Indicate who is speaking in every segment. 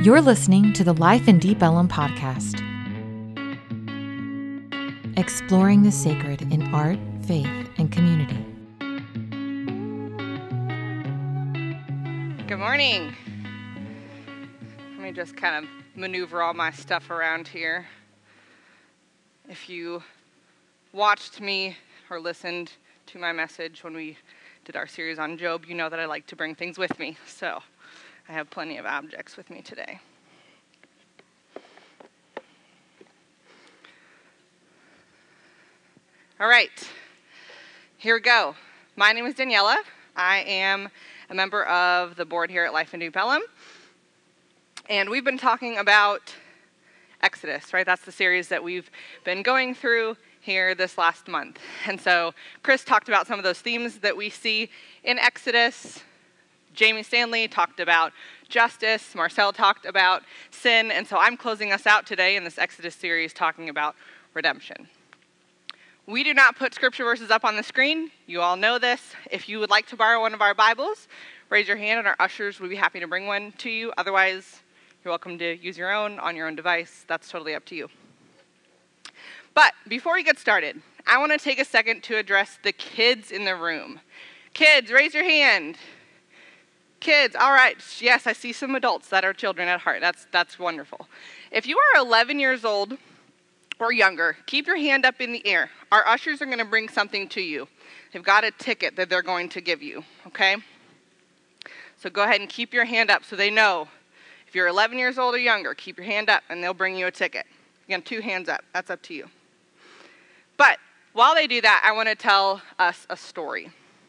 Speaker 1: You're listening to the Life in Deep Ellum podcast, exploring the sacred in art, faith, and community.
Speaker 2: Good morning. Let me just kind of maneuver all my stuff around here. If you watched me or listened to my message when we did our series on Job, you know that I like to bring things with me. So I have plenty of objects with me today. All right, here we go. My name is Daniela. I am a member of the board here at Life in Deep Ellum. And we've been talking about Exodus, right? That's the series that we've been going through here this last month. And so Chris talked about some of those themes that we see in Exodus. Jamie Stanley talked about justice. Marcel talked about sin. And so I'm closing us out today in this Exodus series talking about redemption. We do not put scripture verses up on the screen. You all know this. If you would like to borrow one of our Bibles, raise your hand and our ushers would be happy to bring one to you. Otherwise, you're welcome to use your own on your own device. That's totally up to you. But before we get started, I want to take a second to address the kids in the room. Kids, raise your hand. Kids, all right. Yes, I see some adults that are children at heart. That's wonderful. If you are 11 years old or younger, keep your hand up in the air. Our ushers are going to bring something to you. They've got a ticket that they're going to give you, okay? So go ahead and keep your hand up so they know. If you're 11 years old or younger, keep your hand up and they'll bring you a ticket. Again, 2 hands up. That's up to you. But while they do that, I want to tell us a story.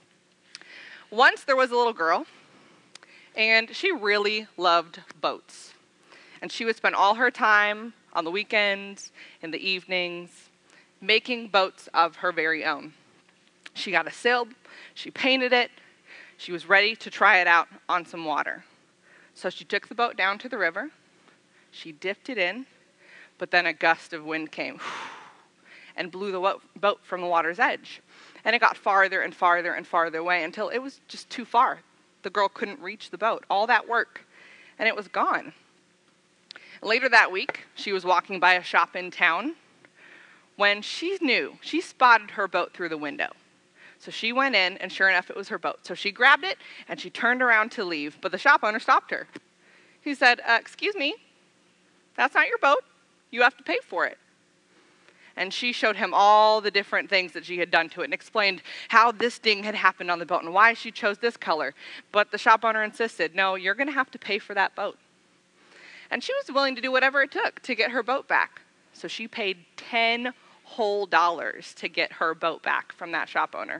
Speaker 2: Once there was a little girl, and she really loved boats. And she would spend all her time on the weekends, in the evenings, making boats of her very own. She got a sail, she painted it, she was ready to try it out on some water. So she took the boat down to the river, she dipped it in, but then a gust of wind came and blew the boat from the water's edge. And it got farther and farther and farther away until it was just too far. The girl couldn't reach the boat. All that work, and it was gone. Later that week, she was walking by a shop in town when she spotted her boat through the window. So she went in, and sure enough, it was her boat. So she grabbed it, and she turned around to leave, but the shop owner stopped her. He said, excuse me, that's not your boat. You have to pay for it. And she showed him all the different things that she had done to it and explained how this ding had happened on the boat and why she chose this color. But the shop owner insisted, no, you're going to have to pay for that boat. And she was willing to do whatever it took to get her boat back. So she paid $10 whole to get her boat back from that shop owner.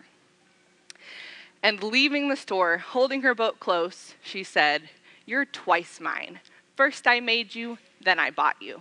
Speaker 2: And leaving the store, holding her boat close, she said, "You're twice mine. First I made you, then I bought you."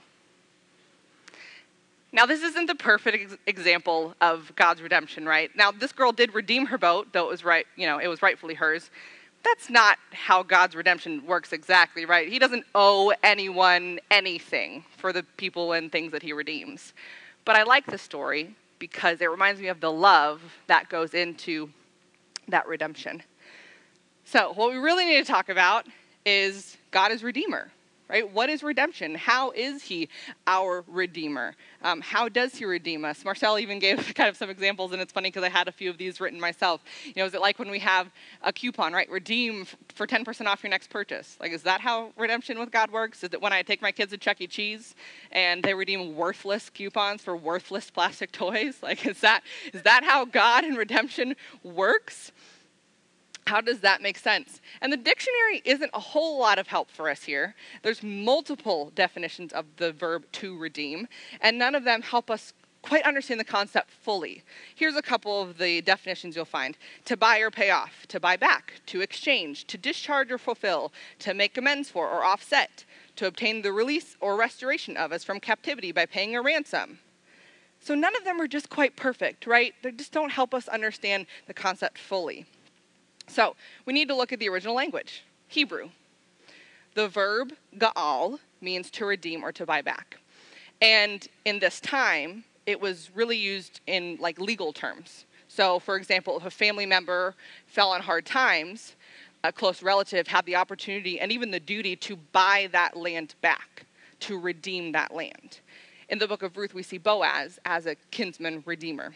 Speaker 2: Now, this isn't the perfect example of God's redemption, right? Now, this girl did redeem her boat, though it was it was rightfully hers. That's not how God's redemption works exactly, right? He doesn't owe anyone anything for the people and things that he redeems. But I like the story because it reminds me of the love that goes into that redemption. So what we really need to talk about is God is Redeemer, right? What is redemption? How is he our Redeemer? How does he redeem us? Marcel even gave kind of some examples, and it's funny because I had a few of these written myself. Is it like when we have a coupon, right? Redeem for 10% off your next purchase. Like, is that how redemption with God works? Is it when I take my kids to Chuck E. Cheese and they redeem worthless coupons for worthless plastic toys? Like, is that how God and redemption works? How does that make sense? And the dictionary isn't a whole lot of help for us here. There's multiple definitions of the verb to redeem, and none of them help us quite understand the concept fully. Here's a couple of the definitions you'll find. To buy or pay off, to buy back, to exchange, to discharge or fulfill, to make amends for or offset, to obtain the release or restoration of us from captivity by paying a ransom. So none of them are just quite perfect, right? They just don't help us understand the concept fully. So we need to look at the original language, Hebrew. The verb ga'al means to redeem or to buy back. And in this time, it was really used in legal terms. So for example, if a family member fell on hard times, a close relative had the opportunity and even the duty to buy that land back, to redeem that land. In the book of Ruth, we see Boaz as a kinsman redeemer.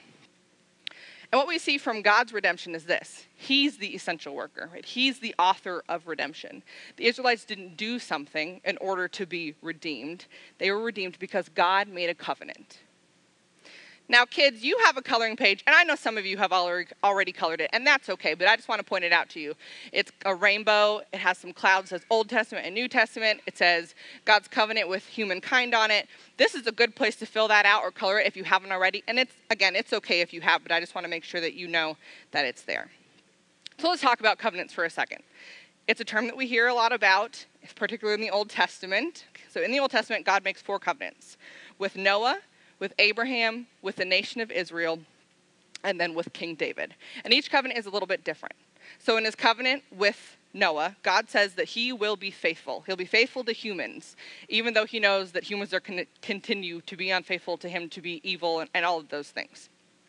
Speaker 2: And what we see from God's redemption is this. He's the essential worker, right? He's the author of redemption. The Israelites didn't do something in order to be redeemed. They were redeemed because God made a covenant. Now, kids, you have a coloring page, and I know some of you have already colored it, and that's okay, but I just want to point it out to you. It's a rainbow. It has some clouds. It says Old Testament and New Testament. It says God's covenant with humankind on it. This is a good place to fill that out or color it if you haven't already. And it's okay if you have, but I just want to make sure that you know that it's there. So let's talk about covenants for a second. It's a term that we hear a lot about, particularly in the Old Testament. So in the Old Testament, God makes 4 covenants with Noah, with Abraham, with the nation of Israel, and then with King David. And each covenant is a little bit different. So in his covenant with Noah, God says that he will be faithful. He'll be faithful to humans, even though he knows that humans are going to continue to be unfaithful to him, to be evil, and all of those things.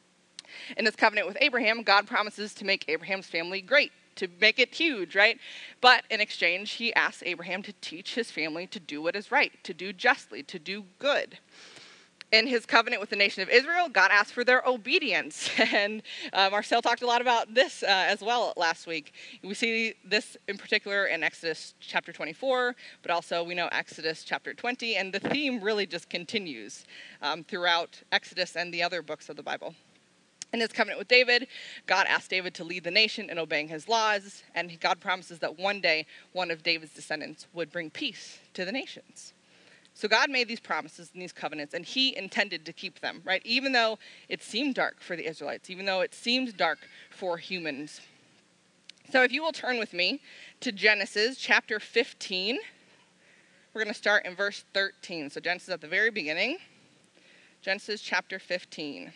Speaker 2: In his covenant with Abraham, God promises to make Abraham's family great, to make it huge, right? But in exchange, he asks Abraham to teach his family to do what is right, to do justly, to do good. In his covenant with the nation of Israel, God asked for their obedience. And Marcel talked a lot about this as well last week. We see this in particular in Exodus chapter 24, but also we know Exodus chapter 20. And the theme really just continues throughout Exodus and the other books of the Bible. In his covenant with David, God asked David to lead the nation in obeying his laws. And God promises that one day, one of David's descendants would bring peace to the nations. So God made these promises and these covenants, and he intended to keep them, right? Even though it seemed dark for the Israelites, even though it seemed dark for humans. So if you will turn with me to Genesis chapter 15, we're going to start in verse 13. So Genesis at the very beginning. Genesis chapter 15,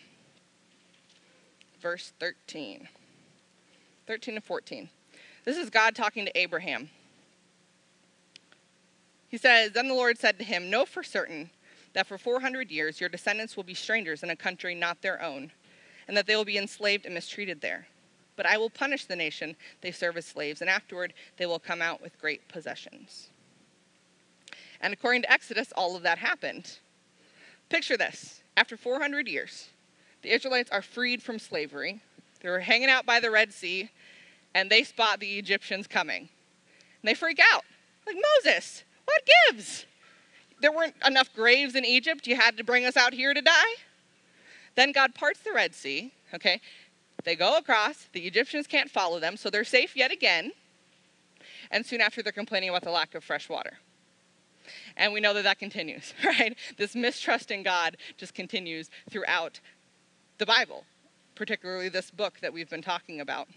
Speaker 2: verse 13. 13 to 14. This is God talking to Abraham. He says, "Then the Lord said to him, know for certain that for 400 years your descendants will be strangers in a country not their own, and that they will be enslaved and mistreated there. But I will punish the nation they serve as slaves, and afterward they will come out with great possessions." And according to Exodus, all of that happened. Picture this. After 400 years, the Israelites are freed from slavery. They're hanging out by the Red Sea, and they spot the Egyptians coming. And they freak out. Like, Moses, what gives? There weren't enough graves in Egypt. You had to bring us out here to die? Then God parts the Red Sea, okay? They go across. The Egyptians can't follow them, so they're safe yet again. And soon after, they're complaining about the lack of fresh water. And we know that continues, right? This mistrust in God just continues throughout the Bible, particularly this book that we've been talking about.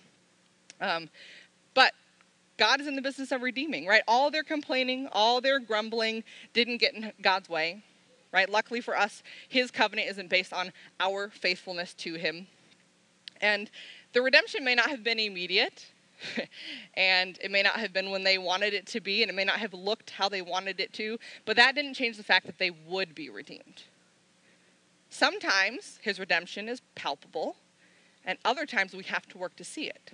Speaker 2: But God is in the business of redeeming, right? All their complaining, all their grumbling didn't get in God's way, right? Luckily for us, his covenant isn't based on our faithfulness to him. And the redemption may not have been immediate, and it may not have been when they wanted it to be, and it may not have looked how they wanted it to, but that didn't change the fact that they would be redeemed. Sometimes his redemption is palpable, and other times we have to work to see it.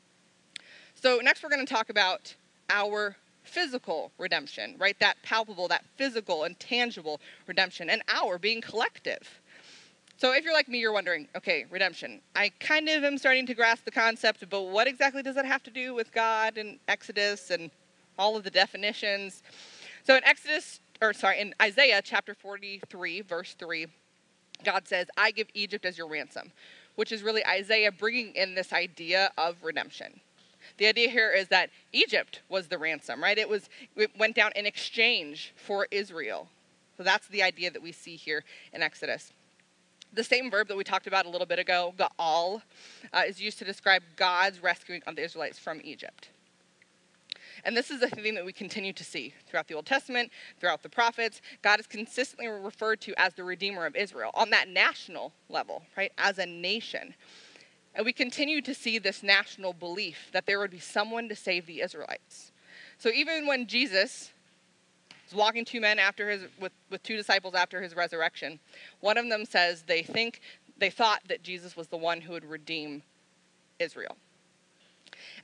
Speaker 2: So next we're going to talk about our physical redemption, right? That palpable, that physical and tangible redemption, and our being collective. So if you're like me, you're wondering, okay, redemption. I kind of am starting to grasp the concept, but what exactly does that have to do with God and Exodus and all of the definitions? So in Isaiah chapter 43, verse 3, God says, "I give Egypt as your ransom," which is really Isaiah bringing in this idea of redemption. The idea here is that Egypt was the ransom, right? It went down in exchange for Israel. So that's the idea that we see here in Exodus. The same verb that we talked about a little bit ago, ga'al, is used to describe God's rescuing of the Israelites from Egypt. And this is a theme that we continue to see throughout the Old Testament, throughout the prophets. God is consistently referred to as the Redeemer of Israel on that national level, right? As a nation. And we continue to see this national belief that there would be someone to save the Israelites. So even when Jesus was walking with 2 disciples after his resurrection, one of them says they thought that Jesus was the one who would redeem Israel.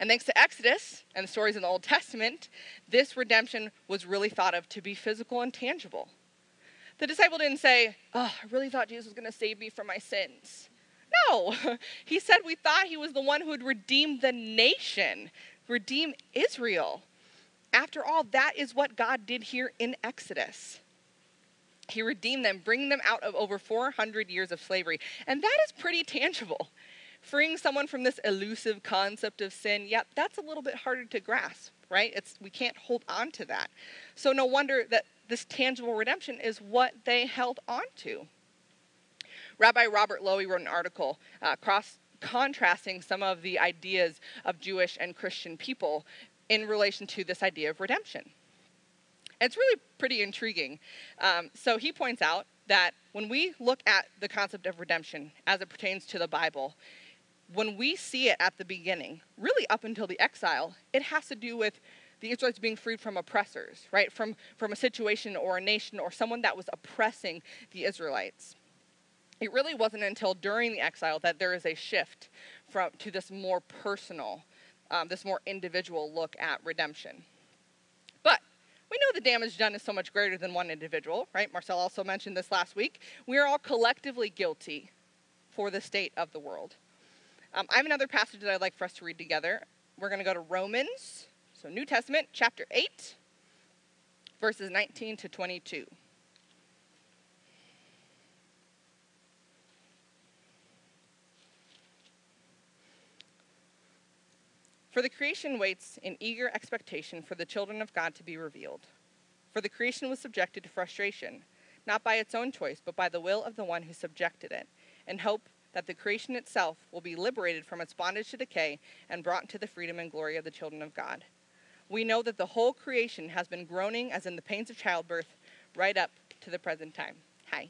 Speaker 2: And thanks to Exodus and the stories in the Old Testament, this redemption was really thought of to be physical and tangible. The disciple didn't say, oh, I really thought Jesus was going to save me from my sins. No, he said we thought he was the one who would redeem the nation, redeem Israel. After all, that is what God did here in Exodus. He redeemed them, bringing them out of over 400 years of slavery. And that is pretty tangible. Freeing someone from this elusive concept of sin, yep, that's a little bit harder to grasp, right? We can't hold on to that. So no wonder that this tangible redemption is what they held on to. Rabbi Robert Lowy wrote an article contrasting some of the ideas of Jewish and Christian people in relation to this idea of redemption. It's really pretty intriguing. So he points out that when we look at the concept of redemption as it pertains to the Bible, when we see it at the beginning, really up until the exile, it has to do with the Israelites being freed from oppressors, right? From a situation or a nation or someone that was oppressing the Israelites. It really wasn't until during the exile that there is a shift to this more personal, this more individual look at redemption. But we know the damage done is so much greater than one individual, right? Marcel also mentioned this last week. We are all collectively guilty for the state of the world. I have another passage that I'd like for us to read together. We're going to go to Romans, so New Testament, chapter 8, verses 19 to 22. For the creation waits in eager expectation for the children of God to be revealed. For the creation was subjected to frustration, not by its own choice, but by the will of the one who subjected it, in hope that the creation itself will be liberated from its bondage to decay and brought into the freedom and glory of the children of God. We know that the whole creation has been groaning as in the pains of childbirth right up to the present time. Hi.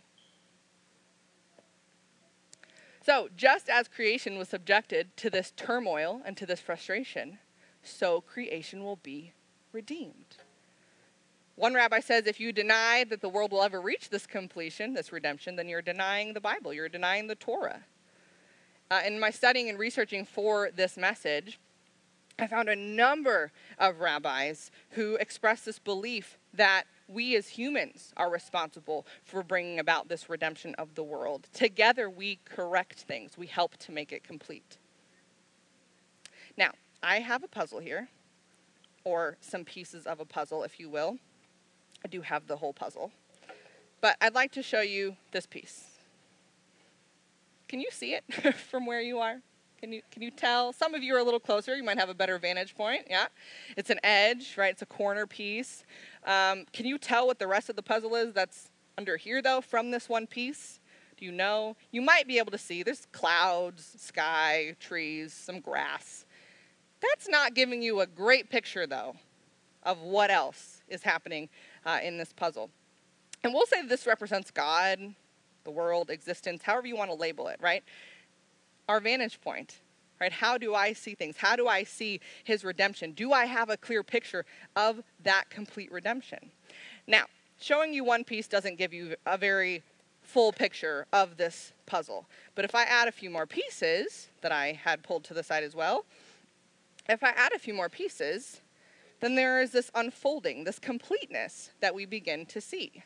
Speaker 2: So, just as creation was subjected to this turmoil and to this frustration, so creation will be redeemed. One rabbi says if you deny that the world will ever reach this completion, this redemption, then you're denying the Bible, you're denying the Torah. In my studying and researching for this message, I found a number of rabbis who expressed this belief that we as humans are responsible for bringing about this redemption of the world. Together we correct things. We help to make it complete. Now, I have a puzzle here, or some pieces of a puzzle, if you will. I do have the whole puzzle. But I'd like to show you this piece. Can you see it from where you are? Can you tell? Some of you are a little closer. You might have a better vantage point. Yeah, it's an edge, right? It's a corner piece. Can you tell what the rest of the puzzle is that's under here, though, from this one piece? Do you know? You might be able to see. There's clouds, sky, trees, some grass. That's not giving you a great picture, though, of what else is happening in this puzzle. And we'll say this represents God, the world, existence, however you want to label it, right? Our vantage point, right? How do I see things? How do I see his redemption? Do I have a clear picture of that complete redemption? Now, showing you one piece doesn't give you a very full picture of this puzzle. But if I add a few more pieces that I had pulled to the side as well, if I add a few more pieces, then there is this unfolding, this completeness that we begin to see.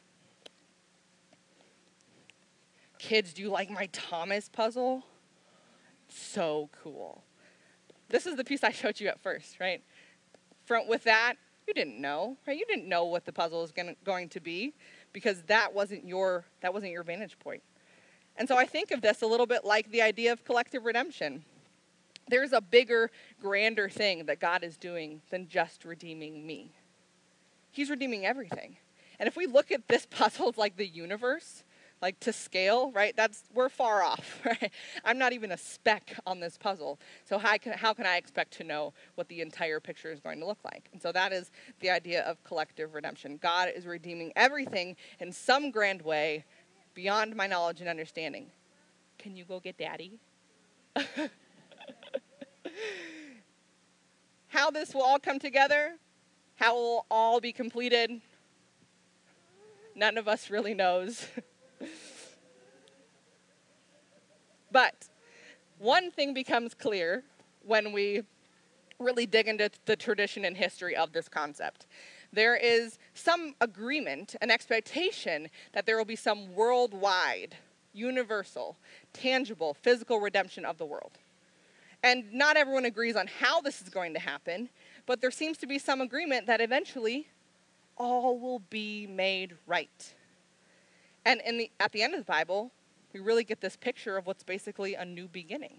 Speaker 2: Kids, do you like my Thomas puzzle? So cool. This is the piece I showed you at first, right? With that, you didn't know, right? You didn't know what the puzzle is going to be because that wasn't your vantage point. And so I think of this a little bit like the idea of collective redemption. There's a bigger, grander thing that God is doing than just redeeming me. He's redeeming everything. And if we look at this puzzle like the universe, like to scale, right? We're far off, right? I'm not even a speck on this puzzle. So how can I expect to know what the entire picture is going to look like? And so that is the idea of collective redemption. God is redeeming everything in some grand way beyond my knowledge and understanding. Can you go get Daddy? How this will all come together, how it will all be completed, none of us really knows. But one thing becomes clear when we really dig into the tradition and history of this concept. There is some agreement, an expectation that there will be some worldwide, universal, tangible, physical redemption of the world. And not everyone agrees on how this is going to happen, but there seems to be some agreement that eventually all will be made right. And at the end of the Bible, we really get this picture of what's basically a new beginning.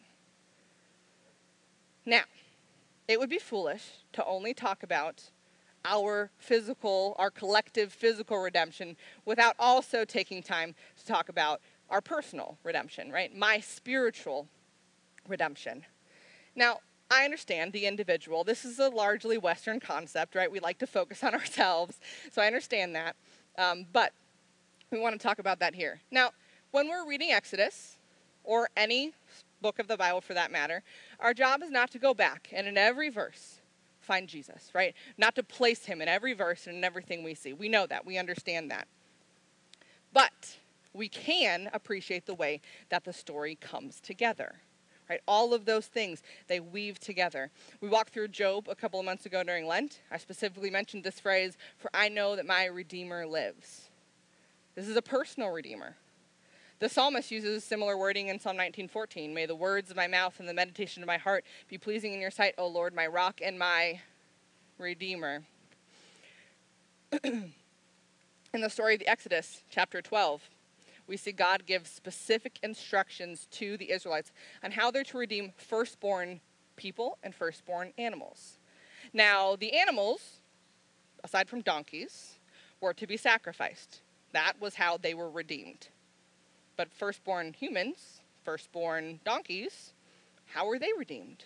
Speaker 2: Now, it would be foolish to only talk about our collective physical redemption without also taking time to talk about our personal redemption, right? My spiritual redemption. Now, I understand the individual. This is a largely Western concept, right? We like to focus on ourselves, so I understand that. But we want to talk about that here. Now, when we're reading Exodus, or any book of the Bible for that matter, our job is not to go back and in every verse find Jesus, right? Not to place him in every verse and in everything we see. We know that. We understand that. But we can appreciate the way that the story comes together. Right? All of those things, they weave together. We walked through Job a couple of months ago during Lent. I specifically mentioned this phrase, "For I know that my Redeemer lives." This is a personal Redeemer. The psalmist uses similar wording in Psalm 19:14. "May the words of my mouth and the meditation of my heart be pleasing in your sight, O Lord, my rock and my Redeemer." In the story of the Exodus, chapter 12, we see God give specific instructions to the Israelites on how they're to redeem firstborn people and firstborn animals. Now, the animals, aside from donkeys, were to be sacrificed. That was how they were redeemed. But firstborn humans, firstborn donkeys, how were they redeemed?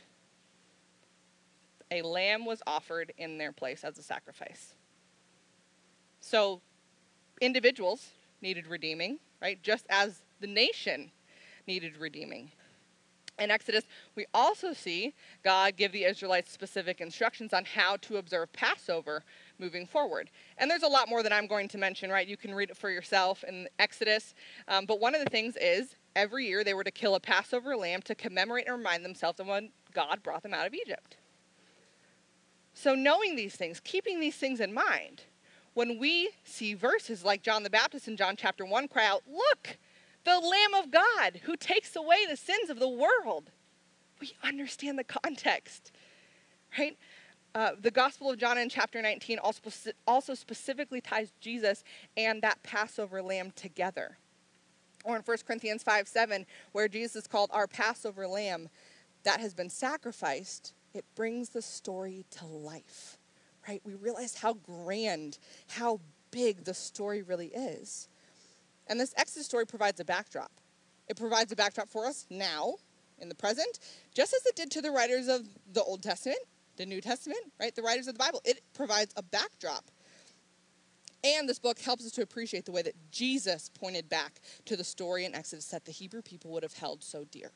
Speaker 2: A lamb was offered in their place as a sacrifice. So, individuals needed redeeming, right? Just as the nation needed redeeming. In Exodus, we also see God give the Israelites specific instructions on how to observe Passover moving forward. And there's a lot more that I'm going to mention, right? You can read it for yourself in Exodus. But one of the things is, every year they were to kill a Passover lamb to commemorate and remind themselves of when God brought them out of Egypt. So knowing these things, keeping these things in mind, when we see verses like John the Baptist in John chapter 1 cry out, "Look, the Lamb of God who takes away the sins of the world," we understand the context, right? The Gospel of John in chapter 19 also specifically ties Jesus and that Passover lamb together. Or in 1 Corinthians 5:7, where Jesus is called our Passover lamb that has been sacrificed, it brings the story to life, right? We realize how grand, how big the story really is. And this Exodus story provides a backdrop. It provides a backdrop for us now, in the present, just as it did to the writers of the Old Testament, the New Testament, right? The writers of the Bible. It provides a backdrop. And this book helps us to appreciate the way that Jesus pointed back to the story in Exodus that the Hebrew people would have held so dear.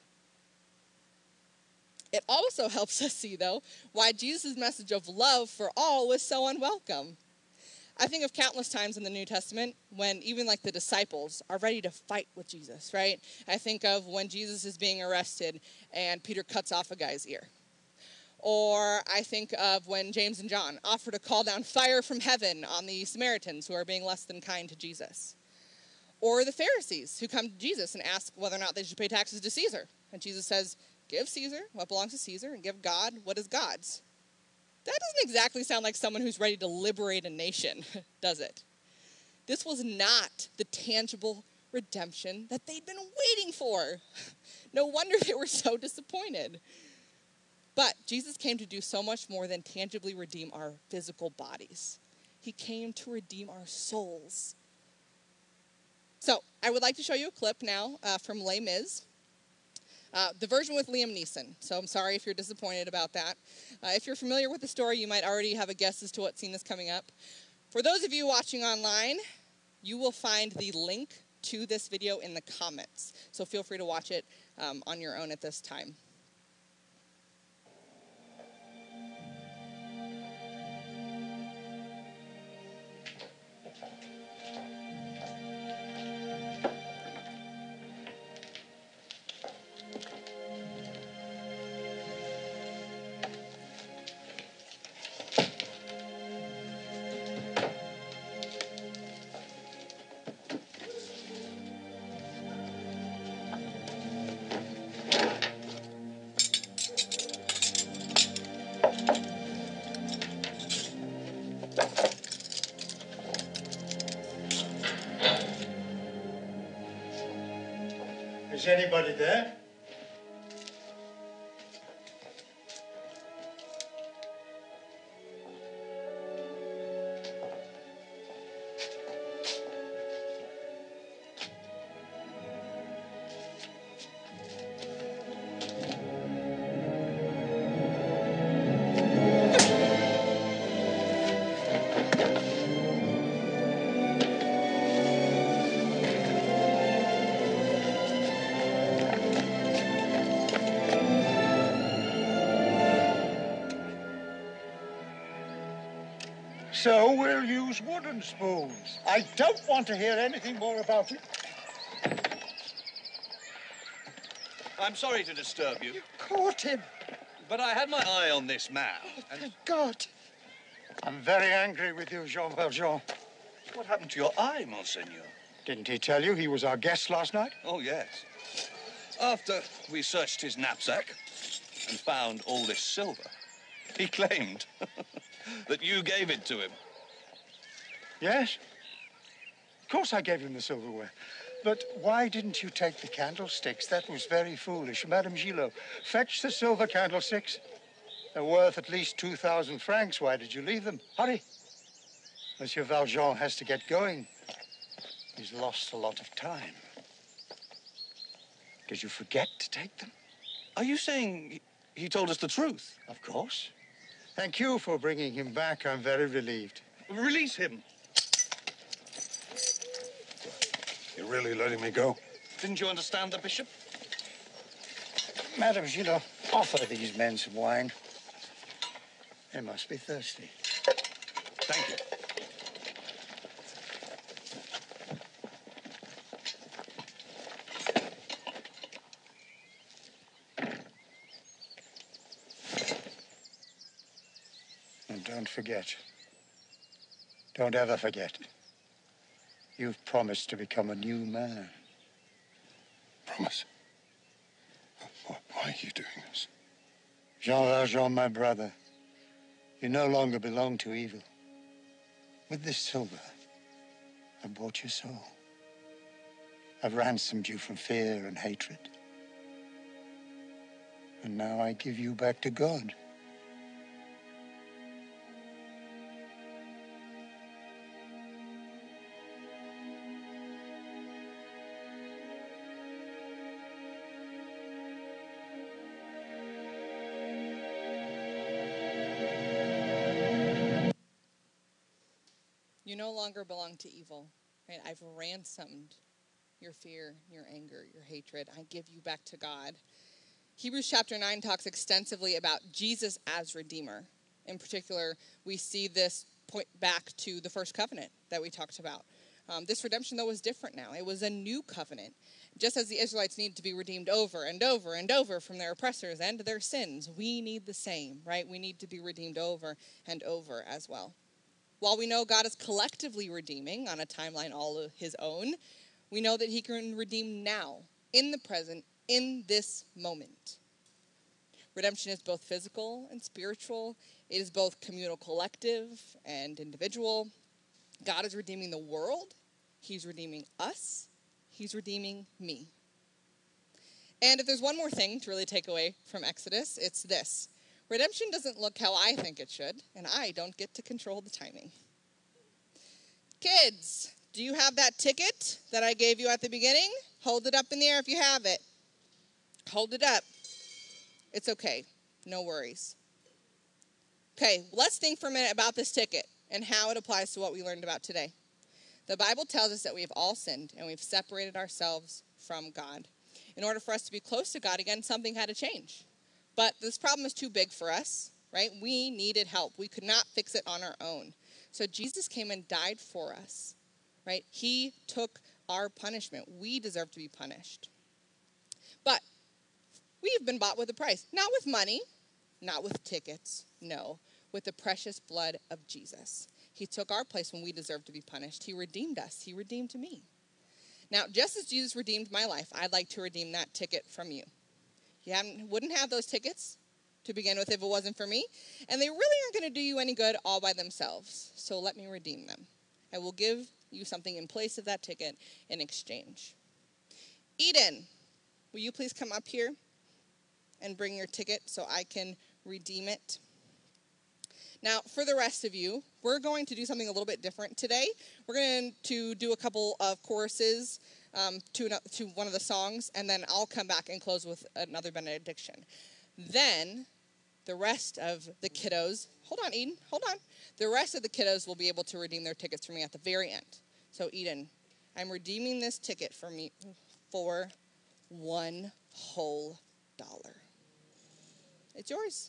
Speaker 2: It also helps us see, though, why Jesus' message of love for all was so unwelcome. I think of countless times in the New Testament when even like the disciples are ready to fight with Jesus, right? I think of when Jesus is being arrested and Peter cuts off a guy's ear. Or I think of when James and John offer to call down fire from heaven on the Samaritans who are being less than kind to Jesus. Or the Pharisees who come to Jesus and ask whether or not they should pay taxes to Caesar. And Jesus says, "Give Caesar what belongs to Caesar and give God what is God's." That doesn't exactly sound like someone who's ready to liberate a nation, does it? This was not the tangible redemption that they'd been waiting for. No wonder they were so disappointed. But Jesus came to do so much more than tangibly redeem our physical bodies. He came to redeem our souls. So I would like to show you a clip now from Les Mis. The version with Liam Neeson, so I'm sorry if you're disappointed about that. If you're familiar with the story, you might already have a guess as to what scene is coming up. For those of you watching online, you will find the link to this video in the comments, so feel free to watch it on your own at this time.
Speaker 3: Is anybody there? So we'll use wooden spoons. I don't want to hear anything more about it.
Speaker 4: I'm sorry to disturb you,
Speaker 3: You caught him.
Speaker 4: but I had my eye on this man.
Speaker 3: Thank God. I'm very angry with you, Jean Valjean.
Speaker 4: What happened to your eye, Monseigneur?
Speaker 3: Didn't he tell you he was our guest last night?
Speaker 4: Oh, yes. After we searched his knapsack and found all this silver, he claimed that you gave it to him.
Speaker 3: Yes. Of course I gave him the silverware. But why didn't you take the candlesticks? That was very foolish. Madame Gillot, fetch the silver candlesticks. They're worth at least 2,000 francs. Why did you leave them? Hurry. Monsieur Valjean has to get going. He's lost a lot of time. Did you forget to take them?
Speaker 4: Are you saying he told us the truth?
Speaker 3: Of course. Thank you for bringing him back. I'm very relieved.
Speaker 4: Release him.
Speaker 5: You're really letting me go?
Speaker 4: Didn't you understand the bishop?
Speaker 3: Madame Gillot, offer these men some wine. They must be thirsty.
Speaker 4: Thank you.
Speaker 3: And don't forget. Don't ever forget. You've promised to become a new man.
Speaker 5: Promise. Why are you doing this?
Speaker 3: Jean Valjean, my brother, you no longer belong to evil. With this silver, I bought your soul. I've ransomed you from fear and hatred. And now I give you back to God.
Speaker 2: You no longer belong to evil. Right? I've ransomed your fear, your anger, your hatred. I give you back to God. Hebrews chapter 9 talks extensively about Jesus as Redeemer. In particular, we see this point back to the first covenant that we talked about. This redemption, though, was different now. It was a new covenant. Just as the Israelites needed to be redeemed over and over and over from their oppressors and their sins, we need the same, right? We need to be redeemed over and over as well. While we know God is collectively redeeming on a timeline all of his own, we know that he can redeem now, in the present, in this moment. Redemption is both physical and spiritual. It is both communal, collective, and individual. God is redeeming the world. He's redeeming us. He's redeeming me. And if there's one more thing to really take away from Exodus, it's this. Redemption doesn't look how I think it should, and I don't get to control the timing. Kids, do you have that ticket that I gave you at the beginning? Hold it up in the air if you have it. Hold it up. It's okay. No worries. Okay, let's think for a minute about this ticket and how it applies to what we learned about today. The Bible tells us that we have all sinned and we've separated ourselves from God. In order for us to be close to God again, something had to change. But this problem is too big for us, right? We needed help. We could not fix it on our own. So Jesus came and died for us, right? He took our punishment. We deserve to be punished. But we've been bought with a price. Not with money, not with tickets, no, with the precious blood of Jesus. He took our place when we deserved to be punished. He redeemed us. He redeemed me. Now, just as Jesus redeemed my life, I'd like to redeem that ticket from you. You wouldn't have those tickets to begin with if it wasn't for me. And they really aren't going to do you any good all by themselves. So let me redeem them. I will give you something in place of that ticket in exchange. Eden, will you please come up here and bring your ticket so I can redeem it? Now, for the rest of you, we're going to do something a little bit different today. We're going to do a couple of choruses to one of the songs, and then I'll come back and close with another benediction. Then the rest of the kiddos, hold on, Eden, hold on. The rest of the kiddos will be able to redeem their tickets for me at the very end. So, Eden, I'm redeeming this ticket for me for $1 whole. It's yours.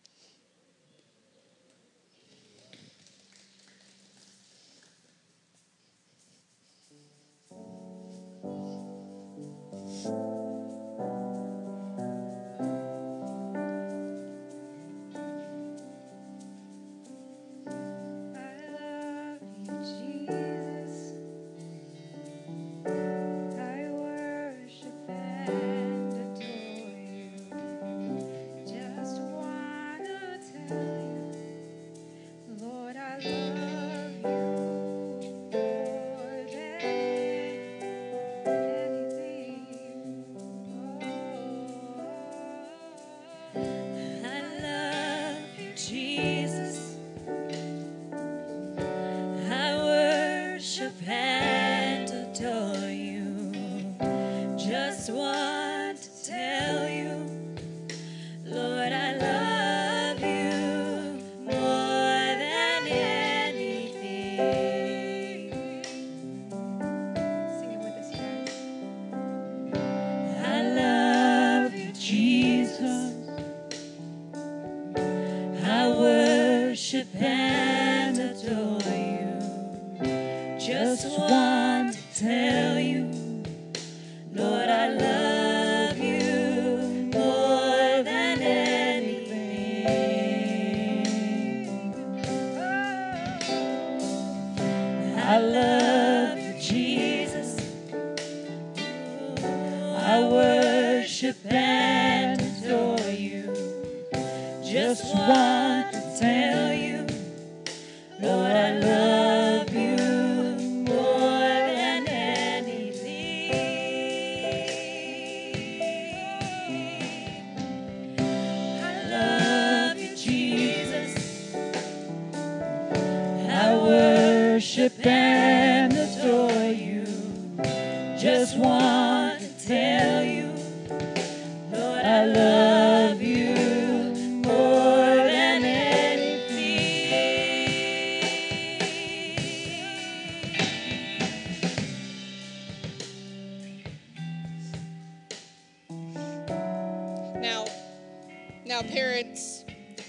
Speaker 2: Now, parents,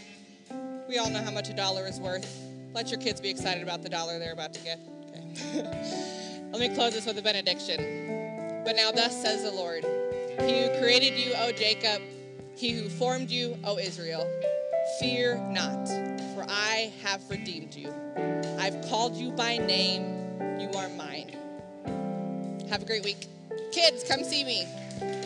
Speaker 2: we all know how much $1 is worth. Let your kids be excited about the $1 they're about to get. Okay. Let me close this with a benediction. But now thus says the Lord, He who created you, O Jacob, He who formed you, O Israel, fear not, for I have redeemed you. I've called you by name. You are mine. Have a great week. Kids, come see me.